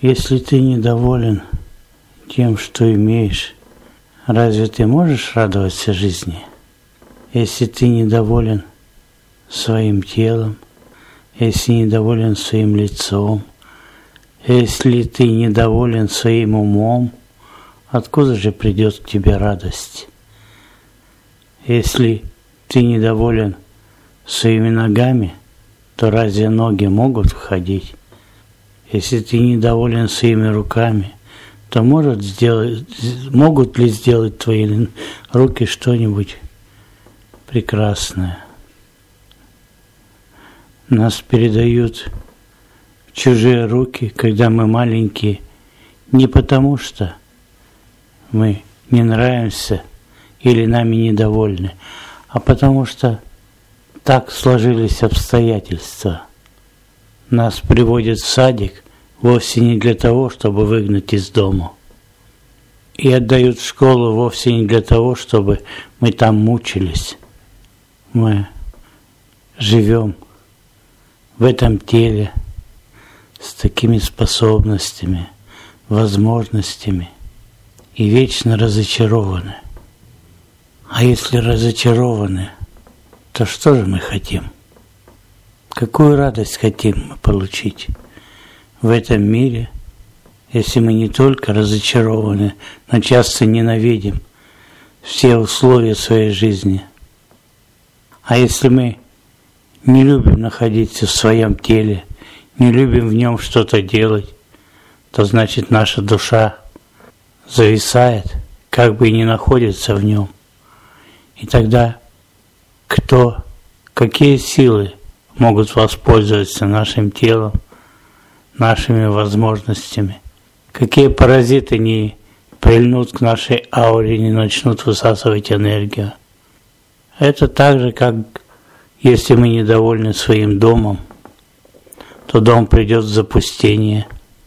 Если ты недоволен тем, что имеешь, разве ты можешь радоваться жизни? Если ты недоволен своим телом, если недоволен своим лицом, если ты недоволен своим умом, откуда же придет к тебе радость? Если ты недоволен своими ногами, то разве ноги могут входить? Если ты недоволен своими руками, то могут ли сделать твои руки что-нибудь прекрасное? Нас передают в чужие руки, когда мы маленькие, не потому что мы не нравимся или нами недовольны, а потому что так сложились обстоятельства. Нас приводят в садик вовсе не для того, чтобы выгнать из дома. И отдают в школу вовсе не для того, чтобы мы там мучились. Мы живем в этом теле с такими способностями, возможностями и вечно разочарованы. А если разочарованы, то что же мы хотим? Какую радость хотим мы получить в этом мире, если мы не только разочарованы, но часто ненавидим все условия своей жизни? А если мы не любим находиться в своем теле, не любим в нем что-то делать, то значит наша душа зависает, как бы и не находится в нем. И тогда какие силы могут воспользоваться нашим телом, нашими возможностями? Какие паразиты не прильнут к нашей ауре, не начнут высасывать энергию? Это так же, как если мы недовольны своим домом, то дом придет в запустение.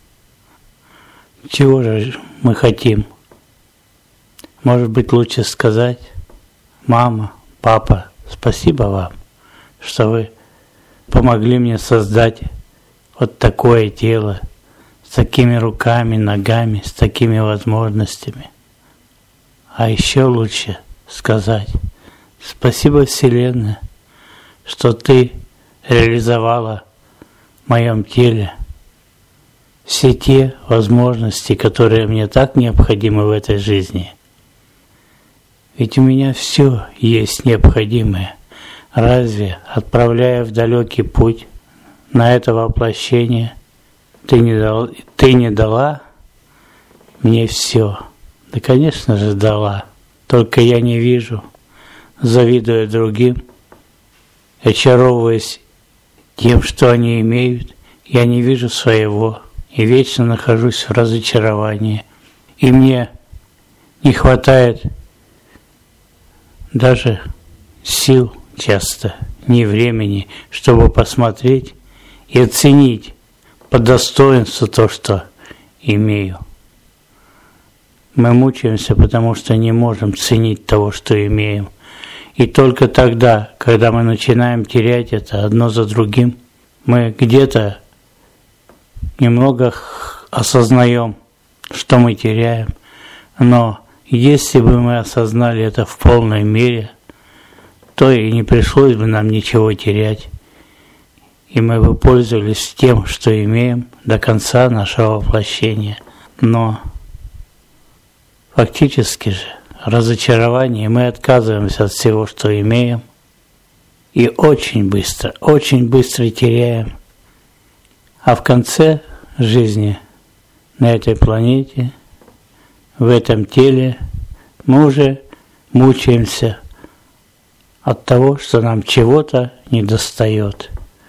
Чего же мы хотим? Может быть, лучше сказать: мама, папа, спасибо вам, что вы помогли мне создать вот такое тело, с такими руками, ногами, с такими возможностями. А еще лучше сказать: спасибо, Вселенная, что ты реализовала в моем теле все те возможности, которые мне так необходимы в этой жизни. Ведь у меня все есть необходимое. Разве, отправляя в далекий путь на это воплощение, ты не дала мне все? Да, конечно же, дала. Только я не вижу, завидуя другим, очаровываясь тем, что они имеют, я не вижу своего и вечно нахожусь в разочаровании. И мне не хватает даже сил часто, ни времени, чтобы посмотреть и оценить по достоинству то, что имею. Мы мучаемся, потому что не можем ценить того, что имеем. И только тогда, когда мы начинаем терять это одно за другим, мы где-то немного осознаем, что мы теряем. Но если бы мы осознали это в полной мере, то и не пришлось бы нам ничего терять. И мы бы пользовались тем, что имеем, до конца нашего воплощения. Но фактически же разочарование, мы отказываемся от всего, что имеем, и очень быстро теряем. А в конце жизни на этой планете, в этом теле, мы уже мучаемся от того, что нам чего-то недостает.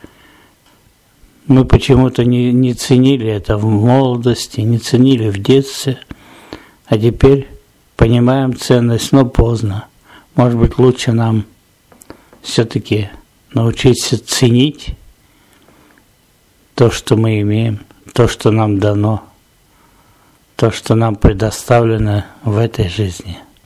Мы почему-то не ценили это в молодости, не ценили в детстве, а теперь понимаем ценность, но поздно. Может быть, лучше нам все-таки научиться ценить то, что мы имеем, то, что нам дано, то, что нам предоставлено в этой жизни.